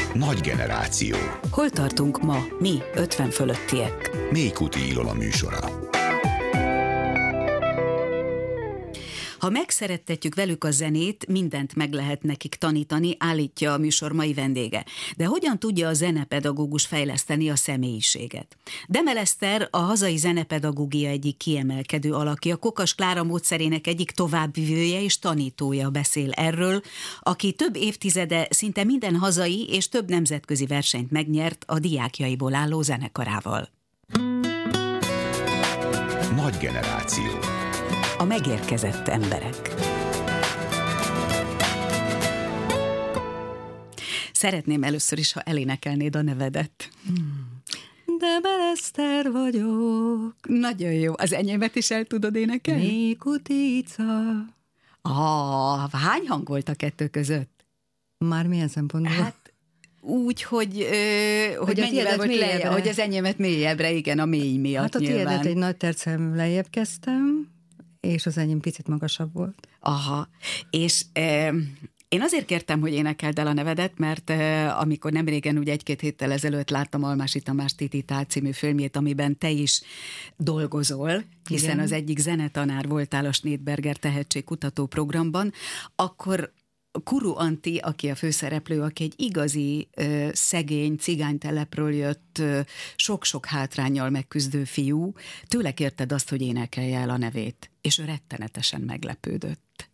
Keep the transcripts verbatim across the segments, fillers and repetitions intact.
Nagy generáció. Hol tartunk ma, mi, ötven fölöttiek? Mélykuti Ilona műsora. Ha megszerettetjük velük a zenét, mindent meg lehet nekik tanítani, állítja a műsor mai vendége. De hogyan tudja a zenepedagógus fejleszteni a személyiséget? Demel Eszter a hazai zenepedagógia egyik kiemelkedő alakja, Kokas Klára módszerének egyik továbbvivője és tanítója beszél erről, aki több évtizede szinte minden hazai és több nemzetközi versenyt megnyert a diákjaiból álló zenekarával. Nagy generáció. A megérkezett emberek. Szeretném először is, ha elénekelnéd a nevedet. Hmm. Demel Eszter vagyok. Nagyon jó. Az enyémet is el tudod énekelni? Mélykutica. Ah, hány hang volt a kettő között? Már milyen szempontból? Hát úgy, hogy, ö, hogy, hogy mennyivel volt lejjebb, hogy az enyémet mélyebbre, igen, a mély miatt hát a nyilván. tiédet egy nagy tercem lejjebb kezdtem, és az enyém picit magasabb volt. Aha, és e, én azért kértem, hogy énekeld el a nevedet, mert e, amikor nemrégen, ugye egy-két héttel ezelőtt láttam Almási Tamás Tititál című filmjét, amiben te is dolgozol, hiszen igen, az egyik zenetanár voltál a Snédberger tehetségkutató programban, akkor Kuru Antti, aki a főszereplő, aki egy igazi, ö, szegény, cigánytelepről jött, ö, sok-sok hátránnyal megküzdő fiú, tőle kérted azt, hogy énekelje el a nevét, és ő rettenetesen meglepődött.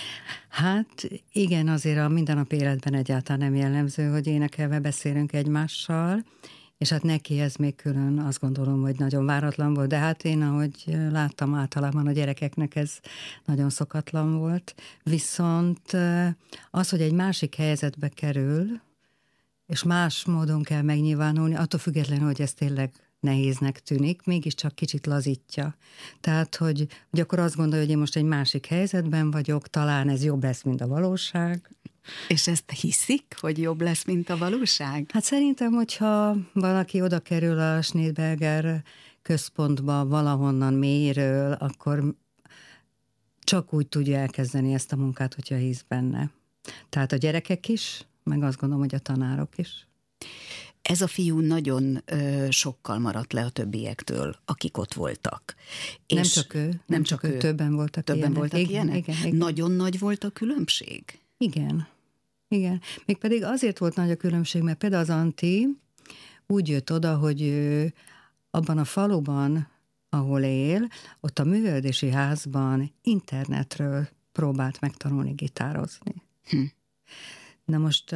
Hát igen, azért a mindennapi életben egyáltalán nem jellemző, hogy énekelve beszélünk egymással, és hát neki ez még külön azt gondolom, hogy nagyon váratlan volt, de hát én, ahogy láttam, általában a gyerekeknek ez nagyon szokatlan volt. Viszont az, hogy egy másik helyzetbe kerül, és más módon kell megnyilvánulni, attól függetlenül, hogy ez tényleg nehéznek tűnik, mégiscsak kicsit lazítja. Tehát, hogy, hogy akkor azt gondolja, hogy én most egy másik helyzetben vagyok, talán ez jobb lesz, mint a valóság. És ezt hiszik, hogy jobb lesz, mint a valóság? Hát szerintem, hogyha valaki oda kerül a Snédberger központba valahonnan mélyről, akkor csak úgy tudja elkezdeni ezt a munkát, hogyha hisz benne. Tehát a gyerekek is, meg azt gondolom, hogy a tanárok is. Ez a fiú nagyon ö, sokkal maradt le a többiektől, akik ott voltak. Nem és csak ő, nem, nem csak, csak ő, ő. többen voltak Többen ilyenek. voltak igen, ilyenek? Igen, igen. Nagyon nagy volt a különbség? Igen, igen. Mégpedig azért volt nagy a különbség, mert például az Antti úgy jött oda, hogy ő abban a faluban, ahol él, ott a művelődési házban internetről próbált megtanulni gitározni. Hm. Na most,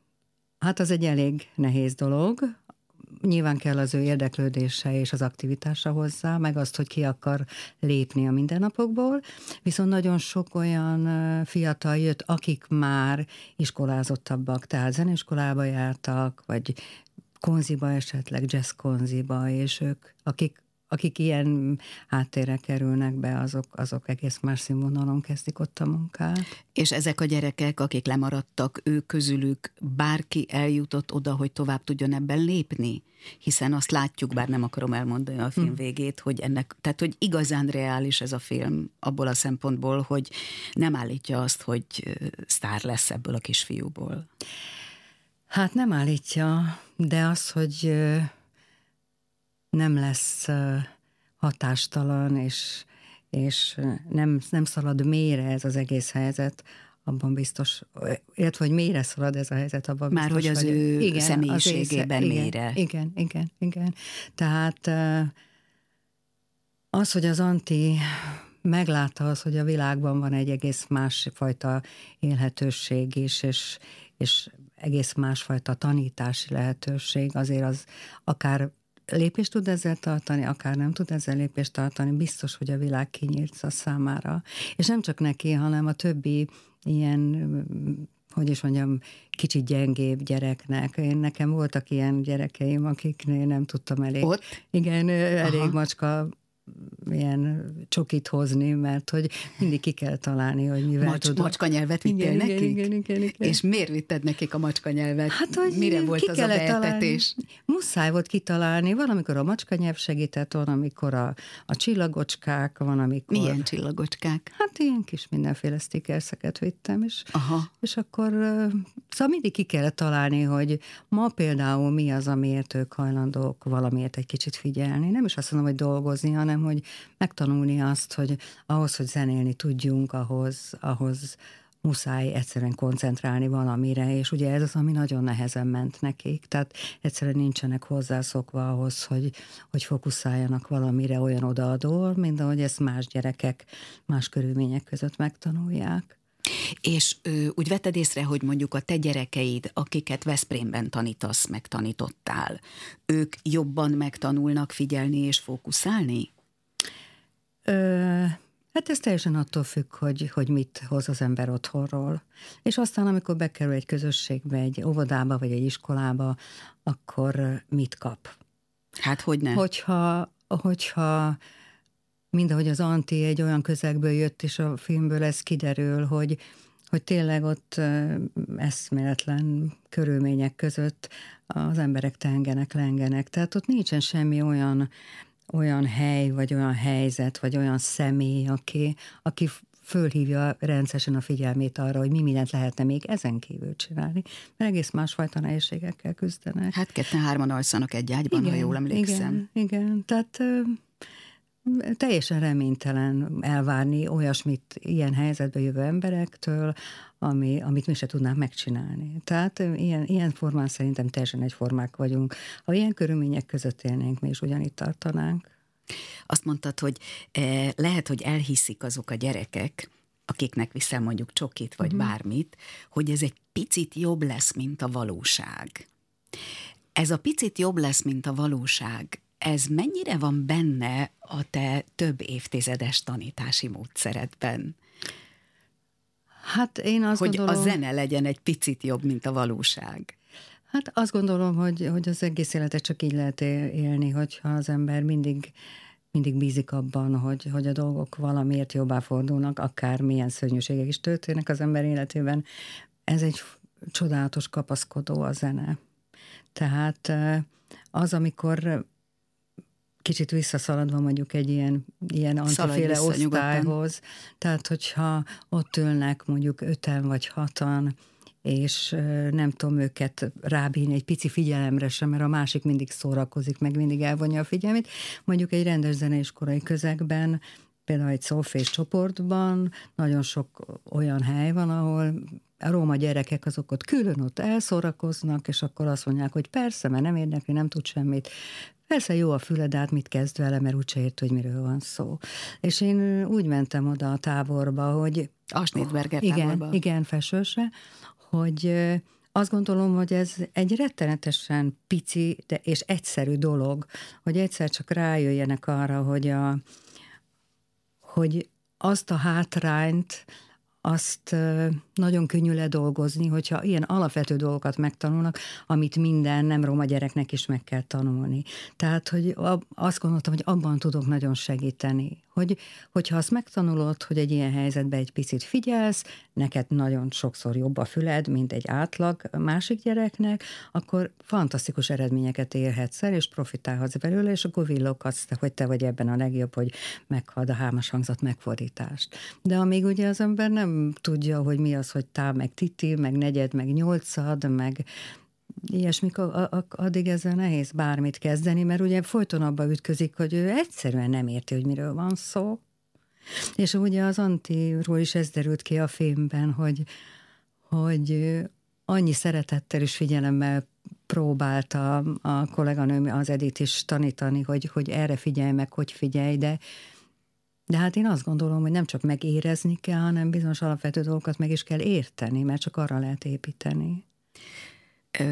hát az egy elég nehéz dolog. Nyilván kell az ő érdeklődése és az aktivitása hozzá, meg azt, hogy ki akar lépni a mindennapokból. Viszont nagyon sok olyan fiatal jött, akik már iskolázottabbak, tehát zeneiskolába jártak, vagy konziba esetleg, jazz konziba, és ők, akik akik ilyen háttérre kerülnek be, azok, azok egész más színvonalon kezdik ott a munkát. És ezek a gyerekek, akik lemaradtak, ők közülük bárki eljutott oda, hogy tovább tudjon ebben lépni? Hiszen azt látjuk, bár nem akarom elmondani a film hmm. végét, hogy ennek, tehát hogy igazán reális ez a film abból a szempontból, hogy nem állítja azt, hogy sztár lesz ebből a kisfiúból. Hát nem állítja, de az, hogy nem lesz hatástalan, és, és nem, nem szalad mélyre ez az egész helyzet, abban biztos, illetve, hogy mélyre szalad ez a helyzet, abban már biztos, hogy az hogy ő igen, személyiségében az mélyre. Igen, igen, igen. Tehát az, hogy az Antti meglátta az, hogy a világban van egy egész másfajta élhetőség is, és, és egész másfajta tanítási lehetőség, azért az akár lépést tud ezzel tartani, akár nem tud ezzel lépést tartani, biztos, hogy a világ kinyílt a számára. És nem csak neki, hanem a többi ilyen, hogy is mondjam, kicsit gyengébb gyereknek. Én nekem voltak ilyen gyerekeim, akiknél nem tudtam elég. Ott? Igen, elég Aha. macska ilyen csokit hozni, mert hogy mindig ki kell találni, hogy mivel Macs, tudom. Macska nyelvet vittél igen, nekik? Igen, igen, igen, igen. És miért vitted nekik a macska nyelvet? Hát, hogy mire volt az a beetetés? Muszáj volt kitalálni. Van, amikor a macska nyelv segített, van, amikor a, a csillagocskák, van, amikor... Milyen csillagocskák? Hát ilyen kis mindenféle stickerszeket vittem, és, Aha. és akkor szóval mindig ki kellett találni, hogy ma például mi az, amiért ők hajlandók valamiért egy kicsit figyelni. Nem is azt mondom, hogy dolgozni, hanem hogy megtanulni azt, hogy ahhoz, hogy zenélni tudjunk, ahhoz, ahhoz muszáj egyszerűen koncentrálni valamire, és ugye ez az, ami nagyon nehezen ment nekik, tehát egyszerűen nincsenek hozzászokva ahhoz, hogy, hogy fókuszáljanak valamire olyan odaadó, mint ahogy ezt más gyerekek más körülmények között megtanulják. És ö, úgy vetted észre, hogy mondjuk a te gyerekeid, akiket Veszprémben tanítasz, meg tanítottál, ők jobban megtanulnak figyelni és fókuszálni? Ö, hát ez teljesen attól függ, hogy, hogy mit hoz az ember otthonról. És aztán, amikor bekerül egy közösségbe, egy óvodába vagy egy iskolába, akkor mit kap? Hát hogy ne? Hogyha, hogyha mindahogy az Antti egy olyan közegből jött, és a filmből ez kiderül, hogy, hogy tényleg ott eszméletlen körülmények között az emberek tengenek, lengenek. Tehát ott nincsen semmi olyan, olyan hely, vagy olyan helyzet, vagy olyan személy, aki, aki fölhívja rendszeresen a figyelmét arra, hogy mi mindent lehetne még ezen kívül csinálni, mert egész másfajta nehézségekkel küzdenek. Hát ketten-hárman alszanak egy ágyban, igen, ha jól emlékszem. Igen, igen. Tehát teljesen reménytelen elvárni olyasmit ilyen helyzetbe jövő emberektől, ami, amit mi se tudnánk megcsinálni. Tehát ilyen, ilyen formán szerintem teljesen egyformák vagyunk. Ha ilyen körülmények között élnénk, mi is ugyanitt tartanánk. Azt mondtad, hogy eh, lehet, hogy elhiszik azok a gyerekek, akiknek viszel mondjuk csokit, vagy uh-huh. bármit, hogy ez egy picit jobb lesz, mint a valóság. Ez a picit jobb lesz, mint a valóság, ez mennyire van benne a te több évtizedes tanítási módszeredben? Hát én azt hogy gondolom... a zene legyen egy picit jobb, mint a valóság. Hát azt gondolom, hogy, hogy az egész életet csak így lehet élni, hogyha az ember mindig, mindig bízik abban, hogy, hogy a dolgok valamiért jobbá fordulnak, akár milyen szörnyűségek is történnek az ember életében. Ez egy csodálatos kapaszkodó a zene. Tehát az, amikor kicsit visszaszaladva mondjuk egy ilyen, ilyen antiféle osztályhoz, tehát hogyha ott ülnek mondjuk öten vagy hatan, és nem tudom őket rábírni egy pici figyelemre sem, mert a másik mindig szórakozik, meg mindig elvonja a figyelmét. Mondjuk egy rendes zeneiskolai közegben, például egy szolfés csoportban nagyon sok olyan hely van, ahol a róma gyerekek azok ott külön ott elszórakoznak, és akkor azt mondják, hogy persze, mert nem érdekli, nem tud semmit. Persze jó a füled, át mit kezd vele, mert úgyse ért, hogy miről van szó. És én úgy mentem oda a táborba, hogy... A Schnittberger igen, táborba. Igen, Felsősre, hogy azt gondolom, hogy ez egy rettenetesen pici de és egyszerű dolog, hogy egyszer csak rájöjjenek arra, hogy, a, hogy azt a hátrányt, azt nagyon könnyű ledolgozni, hogyha ilyen alapvető dolgokat megtanulnak, amit minden nem roma gyereknek is meg kell tanulni. Tehát, hogy azt gondoltam, hogy abban tudok nagyon segíteni, hogy, hogyha azt megtanulod, hogy egy ilyen helyzetben egy picit figyelsz, neked nagyon sokszor jobb a füled, mint egy átlag másik gyereknek, akkor fantasztikus eredményeket érhetsz el, és profitálhatsz belőle, és akkor villoghatsz, hogy te vagy ebben a legjobb, hogy meghald a hármas hangzat megfordítást. De amíg ugye az ember nem tudja, hogy mi az, hogy tá, meg titi, meg negyed, meg nyolcad, meg ilyesmik, addig ezzel nehéz bármit kezdeni, mert ugye folyton abba ütközik, hogy ő egyszerűen nem érti, hogy miről van szó. És ugye az Antiról is ez derült ki a filmben, hogy, hogy annyi szeretettel és figyelemmel próbálta a kolléganőm, az Edith is tanítani, hogy, hogy erre figyelj meg, hogy figyelj, de De hát én azt gondolom, hogy nem csak megérezni kell, hanem bizonyos alapvető dolgokat meg is kell érteni, mert csak arra lehet építeni.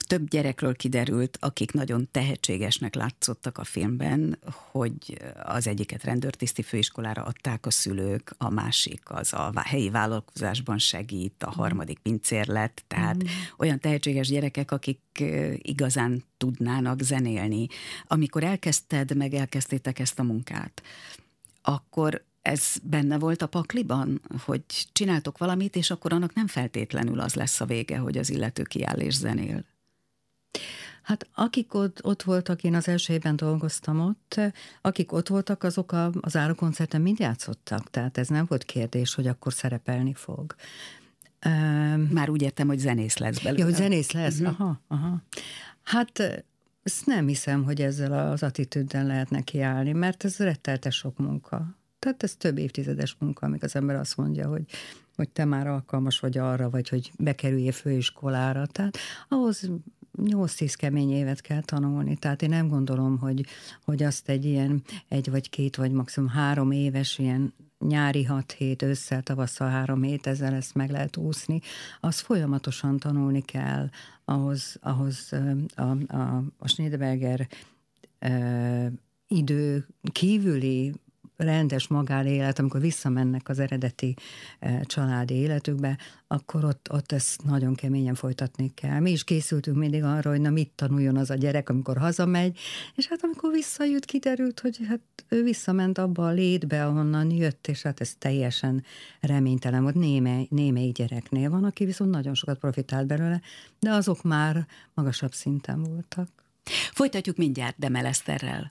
több gyerekről kiderült, akik nagyon tehetségesnek látszottak a filmben, hogy az egyiket rendőrtiszti főiskolára adták a szülők, a másik az a helyi vállalkozásban segít, a harmadik pincér lett, tehát mm. olyan tehetséges gyerekek, akik igazán tudnának zenélni. Amikor elkezdted, meg elkezdtétek ezt a munkát, akkor ez benne volt a pakliban, hogy csináltok valamit, és akkor annak nem feltétlenül az lesz a vége, hogy az illető kiáll és zenél? Hát akik ott, ott voltak, én az első évben dolgoztam ott, akik ott voltak, azok a, az árukoncerten mind játszottak, tehát ez nem volt kérdés, hogy akkor szerepelni fog. Már úgy értem, hogy zenész lesz belőle. Ja, hogy zenész lesz? Uh-huh. Aha, aha. Hát ezt nem hiszem, hogy ezzel az attitűddel lehet nekiállni, mert ez rettenetes sok munka. Tehát ez több évtizedes munka, amíg az ember azt mondja, hogy, hogy te már alkalmas vagy arra, vagy hogy bekerüljél főiskolára. Tehát ahhoz nyolc-tíz kemény évet kell tanulni. Tehát én nem gondolom, hogy, hogy azt egy ilyen egy vagy két, vagy maximum három éves ilyen nyári hat hét, ősszel, tavasszal három hét, ezzel ezt meg lehet úszni. Az folyamatosan tanulni kell, ahhoz, ahhoz a, a, a Schneeberger e, idő kívüli rendes magánélet, amikor visszamennek az eredeti e, családi életükbe, akkor ott, ott ezt nagyon keményen folytatni kell. Mi is készültünk mindig arra, hogy na mit tanuljon az a gyerek, amikor hazamegy, és hát amikor visszajött, kiderült, hogy hát ő visszament abba a létbe, ahonnan jött, és hát ez teljesen reménytelen volt. Némely, némely gyereknél van, aki viszont nagyon sokat profitált belőle, de azok már magasabb szinten voltak. Folytatjuk mindjárt Demel Eszterrel.